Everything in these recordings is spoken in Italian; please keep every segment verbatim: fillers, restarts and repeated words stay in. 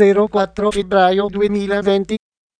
zero quattro febbraio duemilaventi.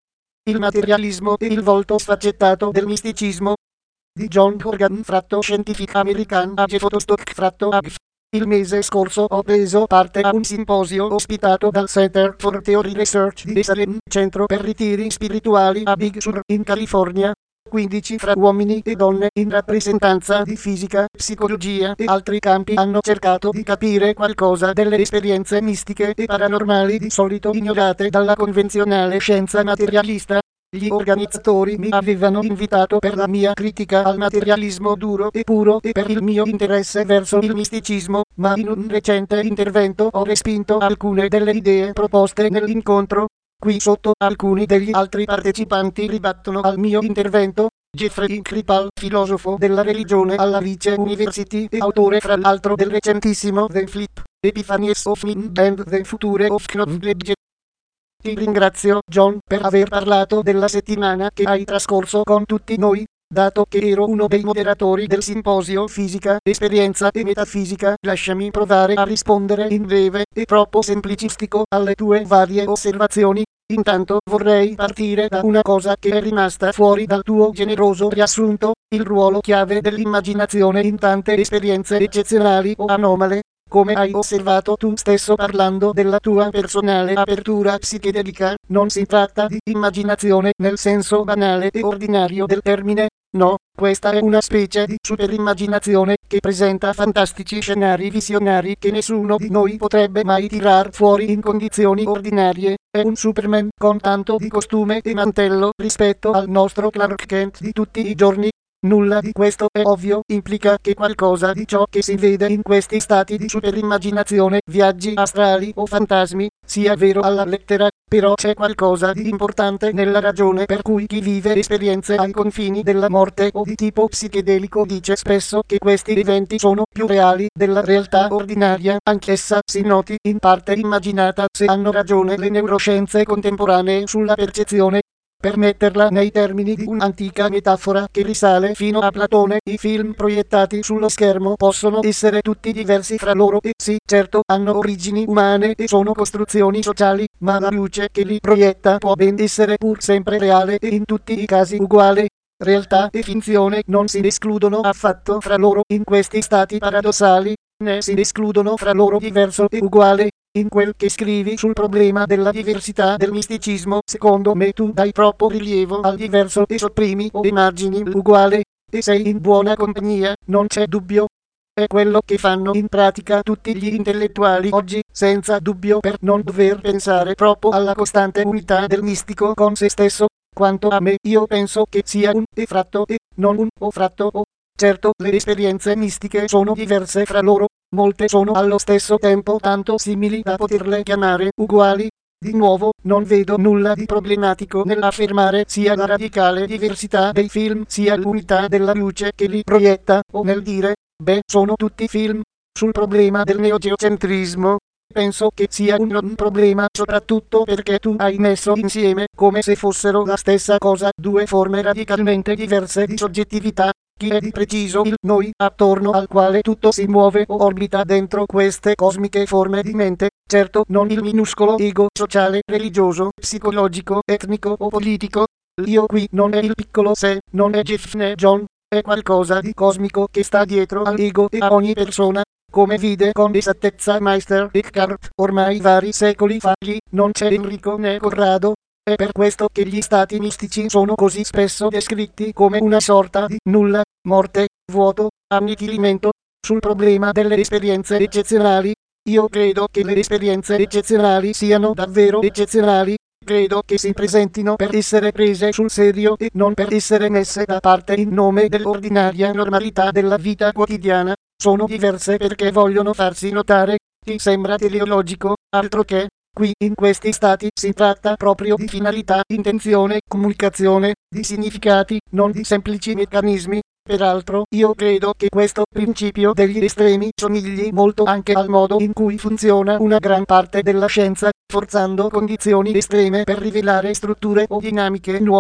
Il materialismo e il volto sfaccettato del misticismo di John Horgan fratto Scientific American Age Photostock fratto A G F. Il mese scorso ho preso parte a un simposio ospitato dal Center for Theory Research di Salem, centro per ritiri spirituali a Big Sur, in California. quindici fra uomini e donne in rappresentanza di fisica, psicologia e altri campi hanno cercato di capire qualcosa delle esperienze mistiche e paranormali di solito ignorate dalla convenzionale scienza materialista. Gli organizzatori mi avevano invitato per la mia critica al materialismo duro e puro e per il mio interesse verso il misticismo, ma in un recente intervento ho respinto alcune delle idee proposte nell'incontro. Qui sotto alcuni degli altri partecipanti ribattono al mio intervento. Jeffrey Kripal, filosofo della religione alla Lice University e autore fra l'altro del recentissimo The Flip, Epiphanies of Mind and the Future of Knowledge. Ti ringrazio, John, per aver parlato della settimana che hai trascorso con tutti noi. Dato che ero uno dei moderatori del simposio Fisica, Esperienza e Metafisica, lasciami provare a rispondere in breve e troppo semplicistico alle tue varie osservazioni. Intanto vorrei partire da una cosa che è rimasta fuori dal tuo generoso riassunto, il ruolo chiave dell'immaginazione in tante esperienze eccezionali o anomale. Come hai osservato tu stesso parlando della tua personale apertura psichedelica, non si tratta di immaginazione nel senso banale e ordinario del termine. No, questa è una specie di superimmaginazione che presenta fantastici scenari visionari che nessuno di noi potrebbe mai tirar fuori in condizioni ordinarie. È un Superman con tanto di costume e mantello rispetto al nostro Clark Kent di tutti i giorni. Nulla di questo è ovvio, implica che qualcosa di ciò che si vede in questi stati di superimmaginazione, viaggi astrali o fantasmi, sia vero alla lettera, però c'è qualcosa di importante nella ragione per cui chi vive esperienze ai confini della morte o di tipo psichedelico dice spesso che questi eventi sono più reali della realtà ordinaria, anch'essa si noti in parte immaginata se hanno ragione le neuroscienze contemporanee sulla percezione. Per metterla nei termini di un'antica metafora che risale fino a Platone, i film proiettati sullo schermo possono essere tutti diversi fra loro e sì, certo, hanno origini umane e sono costruzioni sociali, ma la luce che li proietta può ben essere pur sempre reale e in tutti i casi uguale. Realtà e finzione non si escludono affatto fra loro in questi stati paradossali, né si escludono fra loro diverso e uguale. In quel che scrivi sul problema della diversità del misticismo, secondo me tu dai troppo rilievo al diverso e sopprimi o emargini l'uguale, e sei in buona compagnia, non c'è dubbio. È quello che fanno in pratica tutti gli intellettuali oggi, senza dubbio per non dover pensare troppo alla costante unità del mistico con se stesso. Quanto a me, io penso che sia un e fratto e, non un o fratto o. Certo, le esperienze mistiche sono diverse fra loro. Molte sono allo stesso tempo tanto simili da poterle chiamare uguali. Di nuovo, non vedo nulla di problematico nell'affermare sia la radicale diversità dei film sia l'unità della luce che li proietta, o nel dire, beh, sono tutti film. Sul problema del neogeocentrismo, penso che sia un non problema soprattutto perché tu hai messo insieme, come se fossero la stessa cosa, due forme radicalmente diverse di soggettività. Chi è di preciso il noi attorno al quale tutto si muove o orbita dentro queste cosmiche forme di mente, certo non il minuscolo ego sociale, religioso, psicologico, etnico o politico. Io qui non è il piccolo sé, non è Jeff né John, è qualcosa di cosmico che sta dietro all'ego e a ogni persona. Come vide con esattezza Meister Eckhart ormai vari secoli fa, lì non c'è Enrico né Corrado. È per questo che gli stati mistici sono così spesso descritti come una sorta di nulla, morte, vuoto, annichilimento. Sul problema delle esperienze eccezionali, io credo che le esperienze eccezionali siano davvero eccezionali, credo che si presentino per essere prese sul serio e non per essere messe da parte in nome dell'ordinaria normalità della vita quotidiana. Sono diverse perché vogliono farsi notare. Ti sembra teleologico? Altro che. Qui, in questi stati, si tratta proprio di finalità, intenzione, comunicazione, di significati, non di semplici meccanismi. Peraltro, io credo che questo principio degli estremi somigli molto anche al modo in cui funziona una gran parte della scienza, forzando condizioni estreme per rivelare strutture o dinamiche nuove.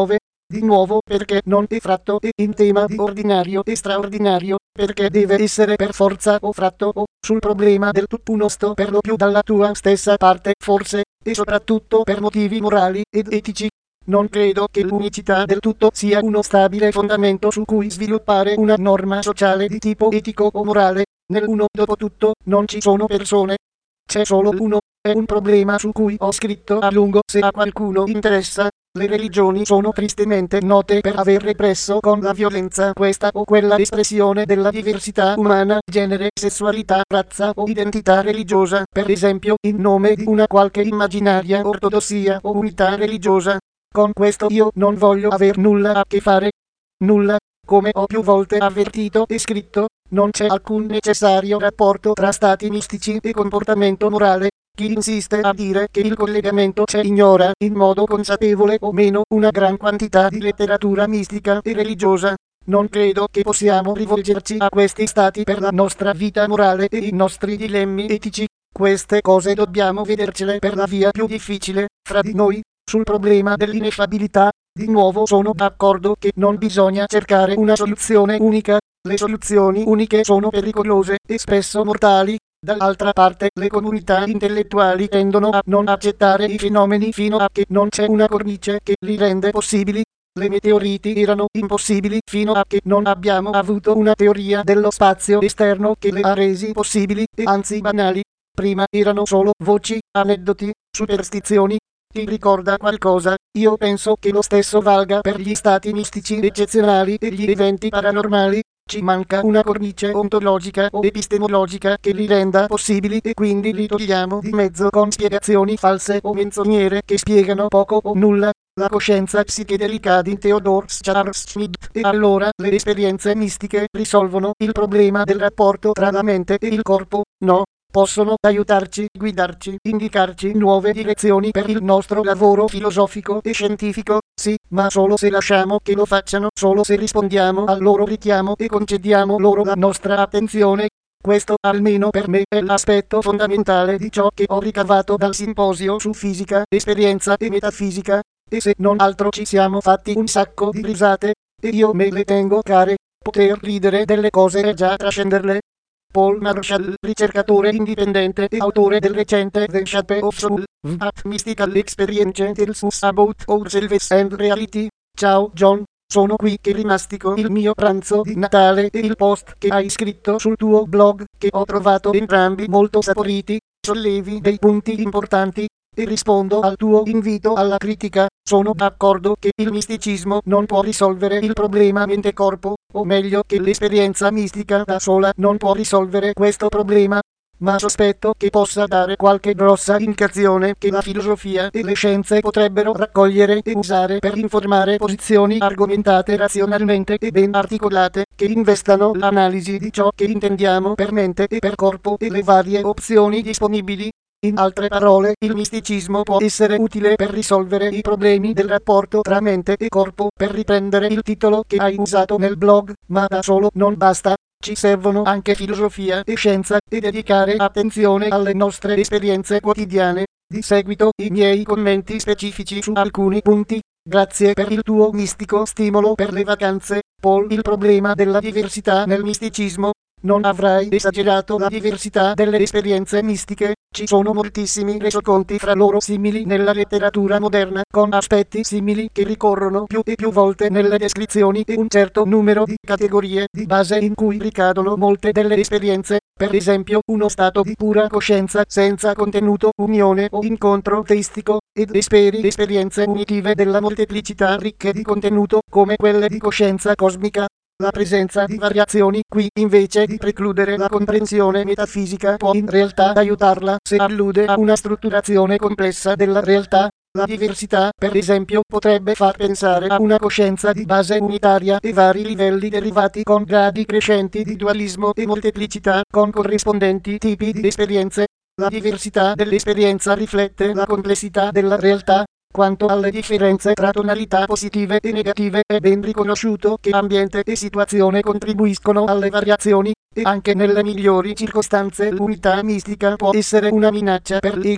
Di nuovo perché non è fratto e in tema di ordinario e straordinario, perché deve essere per forza o fratto o sul problema del tutt'uno sto per lo più dalla tua stessa parte forse, e soprattutto per motivi morali ed etici. Non credo che l'unicità del tutto sia uno stabile fondamento su cui sviluppare una norma sociale di tipo etico o morale. Nell'uno dopotutto non ci sono persone. C'è solo uno. È un problema su cui ho scritto a lungo se a qualcuno interessa. Le religioni sono tristemente note per aver represso con la violenza questa o quella espressione della diversità umana, genere, sessualità, razza o identità religiosa, per esempio in nome di una qualche immaginaria ortodossia o unità religiosa. Con questo io non voglio aver nulla a che fare. Nulla. Come ho più volte avvertito e scritto, non c'è alcun necessario rapporto tra stati mistici e comportamento morale. Chi insiste a dire che il collegamento c'è ignora, in modo consapevole o meno, una gran quantità di letteratura mistica e religiosa. Non credo che possiamo rivolgerci a questi stati per la nostra vita morale e i nostri dilemmi etici. Queste cose dobbiamo vedercele per la via più difficile, fra di noi, sul problema dell'ineffabilità. Di nuovo sono d'accordo che non bisogna cercare una soluzione unica. Le soluzioni uniche sono pericolose e spesso mortali. Dall'altra parte, le comunità intellettuali tendono a non accettare i fenomeni fino a che non c'è una cornice che li rende possibili. Le meteoriti erano impossibili fino a che non abbiamo avuto una teoria dello spazio esterno che le ha resi possibili, e anzi banali. Prima erano solo voci, aneddoti, superstizioni. Ti ricorda qualcosa? Io penso che lo stesso valga per gli stati mistici eccezionali e gli eventi paranormali. Ci manca una cornice ontologica o epistemologica che li renda possibili e quindi li togliamo di mezzo con spiegazioni false o menzognere che spiegano poco o nulla. La coscienza psichedelica di Theodore Charles Schmidt, e allora le esperienze mistiche risolvono il problema del rapporto tra la mente e il corpo? No. Possono aiutarci, guidarci, indicarci nuove direzioni per il nostro lavoro filosofico e scientifico, sì, ma solo se lasciamo che lo facciano, solo se rispondiamo al loro richiamo e concediamo loro la nostra attenzione. Questo, almeno per me, è l'aspetto fondamentale di ciò che ho ricavato dal simposio su fisica, esperienza e metafisica, e se non altro ci siamo fatti un sacco di risate, e io me le tengo care. Poter ridere delle cose è già trascenderle. Paul Marshall, ricercatore indipendente e autore del recente The Shape of Soul, What Mystical Experience Tells Us About Ourselves and Reality. Ciao John, sono qui che rimastico il mio pranzo di Natale e il post che hai scritto sul tuo blog, che ho trovato entrambi molto saporiti, sollevi dei punti importanti, e rispondo al tuo invito alla critica. Sono d'accordo che il misticismo non può risolvere il problema mente-corpo, o meglio che l'esperienza mistica da sola non può risolvere questo problema, ma sospetto che possa dare qualche grossa indicazione che la filosofia e le scienze potrebbero raccogliere e usare per informare posizioni argomentate razionalmente e ben articolate, che investano l'analisi di ciò che intendiamo per mente e per corpo e le varie opzioni disponibili. In altre parole, il misticismo può essere utile per risolvere i problemi del rapporto tra mente e corpo, per riprendere il titolo che hai usato nel blog, ma da solo non basta. Ci servono anche filosofia e scienza, e dedicare attenzione alle nostre esperienze quotidiane. Di seguito i miei commenti specifici su alcuni punti. Grazie per il tuo mistico stimolo per le vacanze, Paul. Il problema della diversità nel misticismo. Non avrai esagerato la diversità delle esperienze mistiche. Ci sono moltissimi resoconti fra loro simili nella letteratura moderna, con aspetti simili che ricorrono più e più volte nelle descrizioni, e un certo numero di categorie di base in cui ricadono molte delle esperienze, per esempio uno stato di pura coscienza senza contenuto, unione o incontro teistico, ed esperi esperienze unitive della molteplicità ricche di contenuto, come quelle di coscienza cosmica. La presenza di variazioni qui, invece di precludere la comprensione metafisica, può in realtà aiutarla se allude a una strutturazione complessa della realtà. La diversità, per esempio, potrebbe far pensare a una coscienza di base unitaria e vari livelli derivati con gradi crescenti di dualismo e molteplicità, con corrispondenti tipi di esperienze. La diversità dell'esperienza riflette la complessità della realtà. Quanto alle differenze tra tonalità positive e negative, è ben riconosciuto che ambiente e situazione contribuiscono alle variazioni, e anche nelle migliori circostanze l'unità mistica può essere una minaccia per l'ego.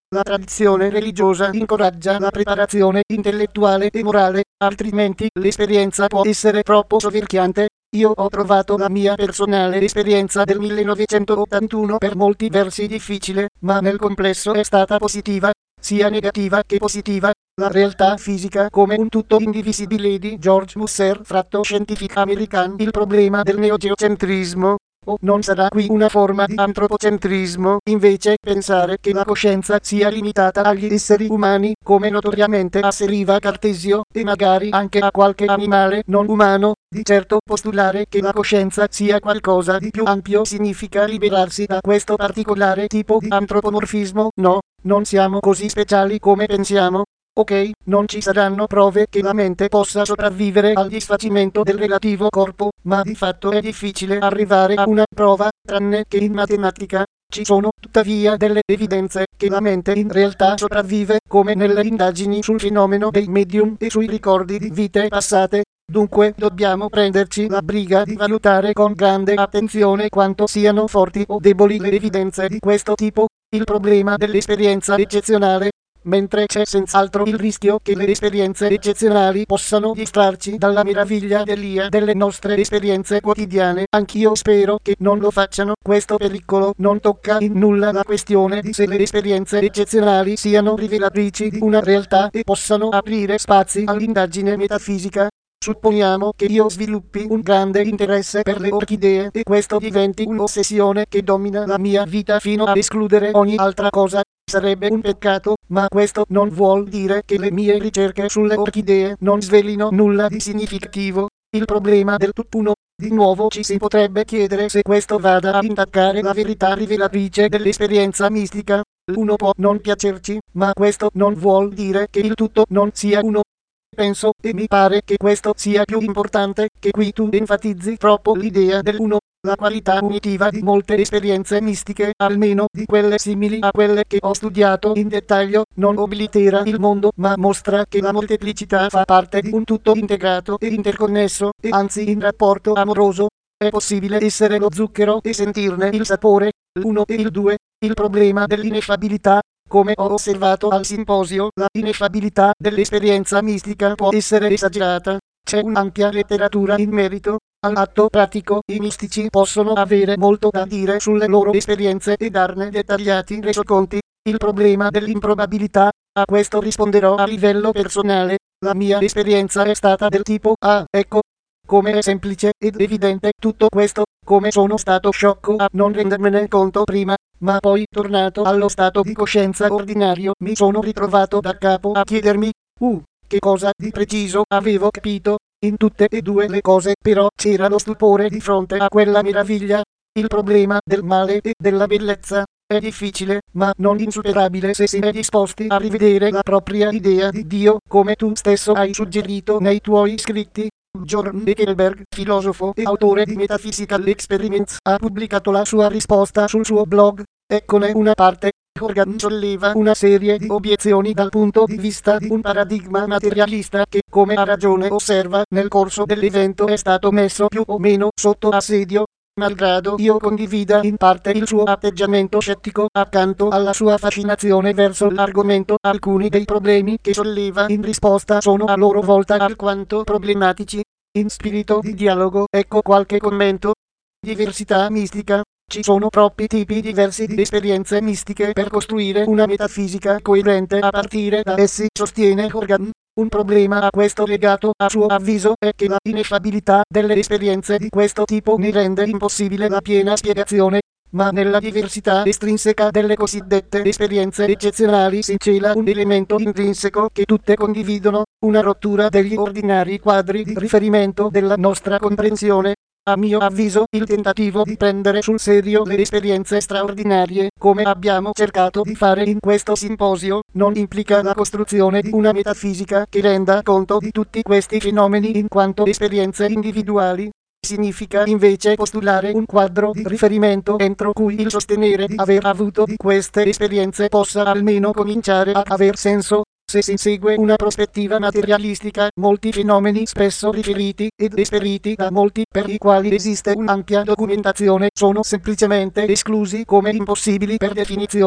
La tradizione religiosa incoraggia la preparazione intellettuale e morale, altrimenti l'esperienza può essere troppo soverchiante. Io ho trovato la mia personale esperienza del millenovecentottantuno per molti versi difficile, ma nel complesso è stata positiva, sia negativa che positiva. La realtà fisica come un tutto indivisibile di George Musser, fratto Scientific American. Il problema del neogeocentrismo. O non sarà qui una forma di antropocentrismo, invece pensare che la coscienza sia limitata agli esseri umani, come notoriamente asseriva Cartesio, e magari anche a qualche animale non umano. Di certo postulare che la coscienza sia qualcosa di più ampio significa liberarsi da questo particolare tipo di antropomorfismo. No, non siamo così speciali come pensiamo. Ok, non ci saranno prove che la mente possa sopravvivere al disfacimento del relativo corpo, ma di fatto è difficile arrivare a una prova, tranne che in matematica. Ci sono tuttavia delle evidenze che la mente in realtà sopravvive, come nelle indagini sul fenomeno dei medium e sui ricordi di vite passate. Dunque dobbiamo prenderci la briga di valutare con grande attenzione quanto siano forti o deboli le evidenze di questo tipo. Il problema dell'esperienza eccezionale. Mentre c'è senz'altro il rischio che le esperienze eccezionali possano distrarci dalla meraviglia dell'I A delle nostre esperienze quotidiane, anch'io spero che non lo facciano. Questo pericolo non tocca in nulla la questione di se le esperienze eccezionali siano rivelatrici di una realtà e possano aprire spazi all'indagine metafisica. Supponiamo che io sviluppi un grande interesse per le orchidee e questo diventi un'ossessione che domina la mia vita fino a escludere ogni altra cosa. Sarebbe un peccato, ma questo non vuol dire che le mie ricerche sulle orchidee non svelino nulla di significativo. Il problema del tutt'uno. Di nuovo ci si potrebbe chiedere se questo vada a intaccare la verità rivelatrice dell'esperienza mistica. L'uno può non piacerci, ma questo non vuol dire che il tutto non sia uno. Penso, e mi pare che questo sia più importante, che qui tu enfatizzi troppo l'idea dell'uno. La qualità unitiva di molte esperienze mistiche, almeno di quelle simili a quelle che ho studiato in dettaglio, non oblitera il mondo, ma mostra che la molteplicità fa parte di un tutto integrato e interconnesso, e anzi in rapporto amoroso. È possibile essere lo zucchero e sentirne il sapore, l'uno e il due. Il problema dell'ineffabilità. Come ho osservato al simposio, la ineffabilità dell'esperienza mistica può essere esagerata. C'è un'ampia letteratura in merito. All'atto pratico, i mistici possono avere molto da dire sulle loro esperienze e darne dettagliati resoconti. Il problema dell'improbabilità. A questo risponderò a livello personale. La mia esperienza è stata del tipo ah, ecco. Come è semplice ed evidente tutto questo, come sono stato sciocco a non rendermene conto prima, ma poi tornato allo stato di coscienza ordinario mi sono ritrovato da capo a chiedermi, uh, che cosa di preciso avevo capito. In tutte e due le cose però c'era lo stupore di fronte a quella meraviglia. Il problema del male e della bellezza è difficile, ma non insuperabile se si è disposti a rivedere la propria idea di Dio, come tu stesso hai suggerito nei tuoi scritti. Jorn Eckelberg, filosofo e autore di Metaphysical Experiments, ha pubblicato la sua risposta sul suo blog. Eccone una parte. Horgan solleva una serie di obiezioni dal punto di vista di un paradigma materialista che, come ha ragione osserva, nel corso dell'evento è stato messo più o meno sotto assedio. Malgrado io condivida in parte il suo atteggiamento scettico, accanto alla sua fascinazione verso l'argomento, alcuni dei problemi che solleva in risposta sono a loro volta alquanto problematici. In spirito di dialogo, ecco qualche commento. Diversità mistica. Ci sono troppi tipi diversi di esperienze mistiche per costruire una metafisica coerente a partire da essi, sostiene Horgan. Un problema a questo legato, a suo avviso, è che la ineffabilità delle esperienze di questo tipo ne rende impossibile la piena spiegazione. Ma nella diversità estrinseca delle cosiddette esperienze eccezionali si cela un elemento intrinseco che tutte condividono, una rottura degli ordinari quadri di riferimento della nostra comprensione. A mio avviso, il tentativo di prendere sul serio le esperienze straordinarie, come abbiamo cercato di fare in questo simposio, non implica la costruzione di una metafisica che renda conto di tutti questi fenomeni in quanto esperienze individuali. Significa invece postulare un quadro di riferimento entro cui il sostenere di aver avuto di queste esperienze possa almeno cominciare a aver senso. Se si segue una prospettiva materialistica, molti fenomeni spesso riferiti ed esperiti da molti per i quali esiste un'ampia documentazione sono semplicemente esclusi come impossibili per definizione.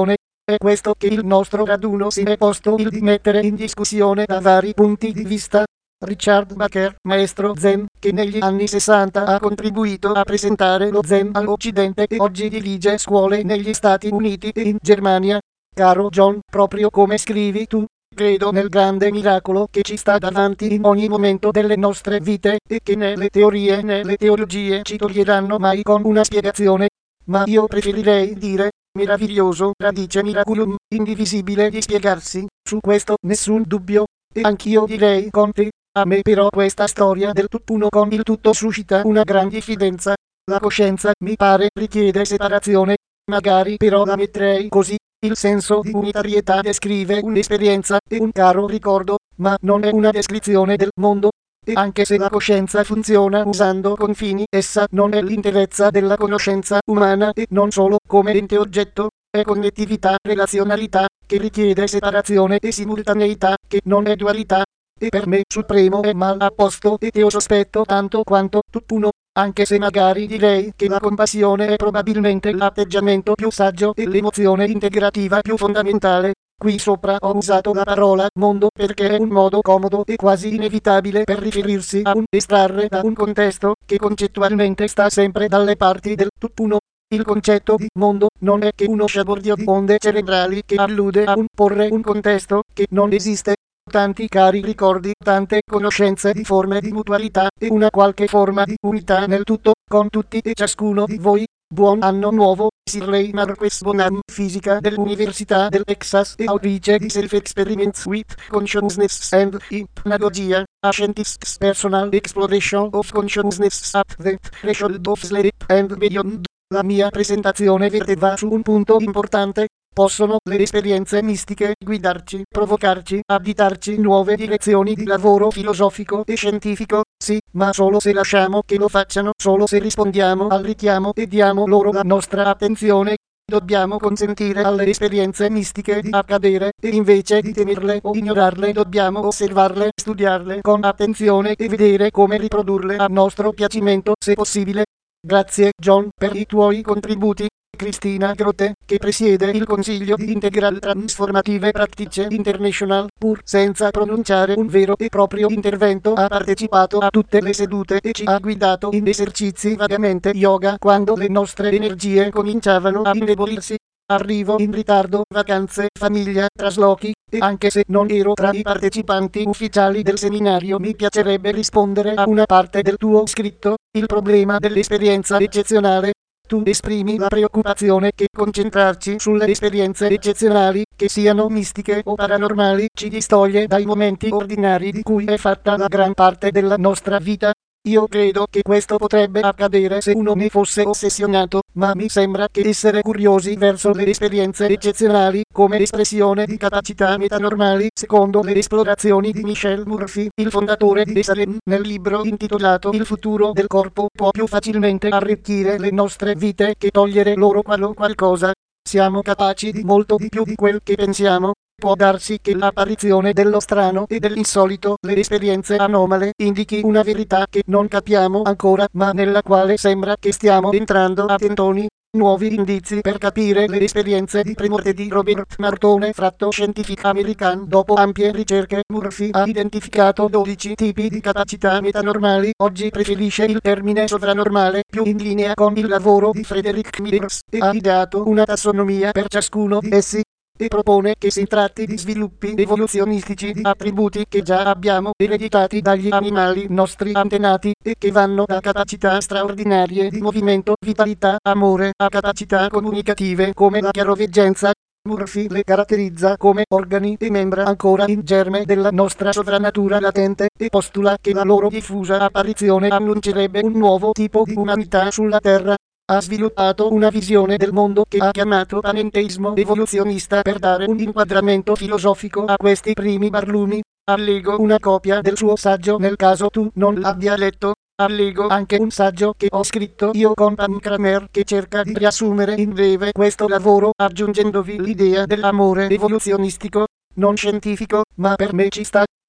È questo che il nostro raduno si è posto il di mettere in discussione da vari punti di vista. Richard Baker, maestro Zen, che negli anni sessanta ha contribuito a presentare lo Zen all'Occidente e oggi dirige scuole negli Stati Uniti e in Germania. Caro John, proprio come scrivi tu, credo nel grande miracolo che ci sta davanti in ogni momento delle nostre vite e che né le teorie né le teologie ci toglieranno mai con una spiegazione. Ma io preferirei dire meraviglioso, radice miraculum, indivisibile di spiegarsi, su questo nessun dubbio. E anch'io direi con te. A me però questa storia del tutt'uno con il tutto suscita una gran diffidenza. La coscienza, mi pare, richiede separazione. Magari però la metterei così. Il senso di unitarietà descrive un'esperienza e un caro ricordo, ma non è una descrizione del mondo. E anche se la coscienza funziona usando confini, essa non è l'interezza della conoscenza umana e non solo come ente oggetto. È connettività, relazionalità, che richiede separazione e simultaneità, che non è dualità. E per me supremo è mal a posto e te lo sospetto tanto quanto tutt'uno, anche se magari direi che la compassione è probabilmente l'atteggiamento più saggio e l'emozione integrativa più fondamentale. Qui sopra ho usato la parola mondo perché è un modo comodo e quasi inevitabile per riferirsi a un estrarre da un contesto che concettualmente sta sempre dalle parti del tutt'uno. Il concetto di mondo non è che uno sciabordio di onde cerebrali che allude a un porre un contesto che non esiste. Tanti cari ricordi, tante conoscenze di forme di mutualità e una qualche forma di unità nel tutto, con tutti e ciascuno di voi. Buon anno nuovo, Shirley Marquez Bonham, fisica dell'Università del Texas e autrice di Self-Experiments with Consciousness and Hypnagogia, a Scientists' Personal Exploration of Consciousness at the Threshold of Sleep and Beyond. La mia presentazione verteva su un punto importante. Possono le esperienze mistiche guidarci, provocarci, additarci nuove direzioni di lavoro filosofico e scientifico? Sì, ma solo se lasciamo che lo facciano, solo se rispondiamo al richiamo e diamo loro la nostra attenzione. Dobbiamo consentire alle esperienze mistiche di accadere e invece di temerle o ignorarle dobbiamo osservarle, studiarle con attenzione e vedere come riprodurle a nostro piacimento se possibile. Grazie John per i tuoi contributi. Cristina Grote, che presiede il Consiglio di Integral Transformative Practice International, pur senza pronunciare un vero e proprio intervento, ha partecipato a tutte le sedute e ci ha guidato in esercizi vagamente yoga quando le nostre energie cominciavano a indebolirsi. Arrivo in ritardo, vacanze, famiglia, traslochi, e anche se non ero tra i partecipanti ufficiali del seminario mi piacerebbe rispondere a una parte del tuo scritto, il problema dell'esperienza eccezionale. Tu esprimi la preoccupazione che concentrarci sulle esperienze eccezionali, che siano mistiche o paranormali, ci distoglie dai momenti ordinari di cui è fatta la gran parte della nostra vita. Io credo che questo potrebbe accadere se uno ne fosse ossessionato, ma mi sembra che essere curiosi verso le esperienze eccezionali, come espressione di capacità metanormali, secondo le esplorazioni di Michel Murphy, il fondatore di Esalen, nel libro intitolato Il futuro del corpo, può più facilmente arricchire le nostre vite che togliere loro qualo qualcosa. Siamo capaci di molto di più di quel che pensiamo. Può darsi che l'apparizione dello strano e dell'insolito, le esperienze anomale, indichi una verità che non capiamo ancora, ma nella quale sembra che stiamo entrando a tentoni. Nuovi indizi per capire le esperienze di premorte di Robert Martone, fratto Scientific American. Dopo ampie ricerche, Murphy ha identificato dodici tipi di capacità metanormali. Oggi preferisce il termine sovranormale, più in linea con il lavoro di Frederick Myers, e ha ideato una tassonomia per ciascuno di essi. E propone che si tratti di sviluppi evoluzionistici di attributi che già abbiamo ereditati dagli animali nostri antenati e che vanno da capacità straordinarie di movimento, vitalità, amore, a capacità comunicative come la chiaroveggenza. Murphy le caratterizza come organi e membra ancora in germe della nostra sovranatura latente e postula che la loro diffusa apparizione annuncerebbe un nuovo tipo di umanità sulla Terra. Ha sviluppato una visione del mondo che ha chiamato panenteismo evoluzionista per dare un inquadramento filosofico a questi primi barlumi. Allego una copia del suo saggio nel caso tu non l'abbia letto. Allego anche un saggio che ho scritto io con Pam Kramer che cerca di riassumere in breve questo lavoro aggiungendovi l'idea dell'amore evoluzionistico, non scientifico, ma per me ci sta.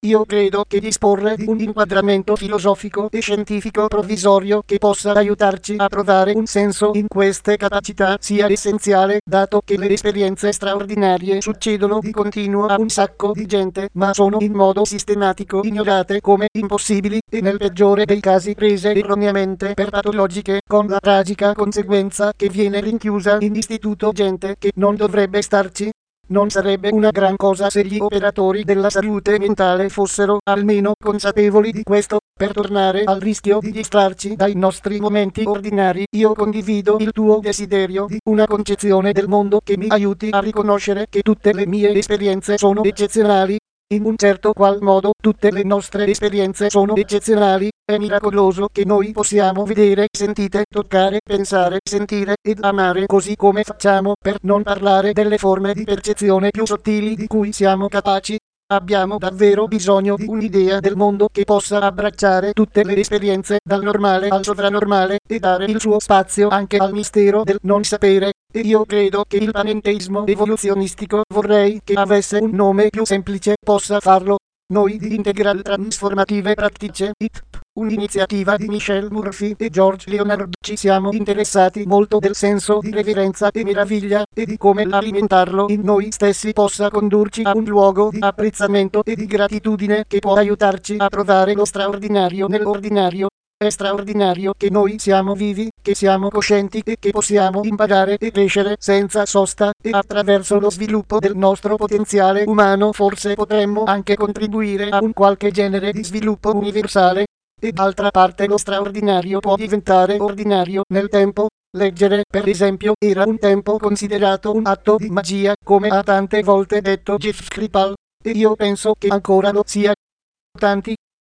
Io credo che disporre di un inquadramento filosofico e scientifico provvisorio che possa aiutarci a trovare un senso in queste capacità sia essenziale, dato che le esperienze straordinarie succedono di continuo a un sacco di gente, ma sono in modo sistematico ignorate come impossibili e nel peggiore dei casi prese erroneamente per patologiche, con la tragica conseguenza che viene rinchiusa in istituto gente che non dovrebbe starci. Non sarebbe una gran cosa se gli operatori della salute mentale fossero almeno consapevoli di questo. Per tornare al rischio di distrarci dai nostri momenti ordinari, io condivido il tuo desiderio di una concezione del mondo che mi aiuti a riconoscere che tutte le mie esperienze sono eccezionali. In un certo qual modo tutte le nostre esperienze sono eccezionali. È miracoloso che noi possiamo vedere, sentire, toccare, pensare, sentire ed amare così come facciamo, per non parlare delle forme di percezione più sottili di cui siamo capaci. Abbiamo davvero bisogno di un'idea del mondo che possa abbracciare tutte le esperienze, dal normale al sovranormale, e dare il suo spazio anche al mistero del non sapere. E io credo che il panenteismo evoluzionistico, vorrei che avesse un nome più semplice, possa farlo. Noi di Integral Transformative Practice, I T P, un'iniziativa di Michelle Murphy e George Leonard, ci siamo interessati molto del senso di reverenza e meraviglia, e di come alimentarlo in noi stessi possa condurci a un luogo di apprezzamento e di gratitudine che può aiutarci a trovare lo straordinario nell'ordinario. È straordinario che noi siamo vivi, che siamo coscienti e che possiamo imparare e crescere senza sosta, e attraverso lo sviluppo del nostro potenziale umano forse potremmo anche contribuire a un qualche genere di sviluppo universale. E d'altra parte lo straordinario può diventare ordinario nel tempo. Leggere, per esempio, era un tempo considerato un atto di magia, come ha tante volte detto Jeff Kripal, e io penso che ancora lo sia. Tanti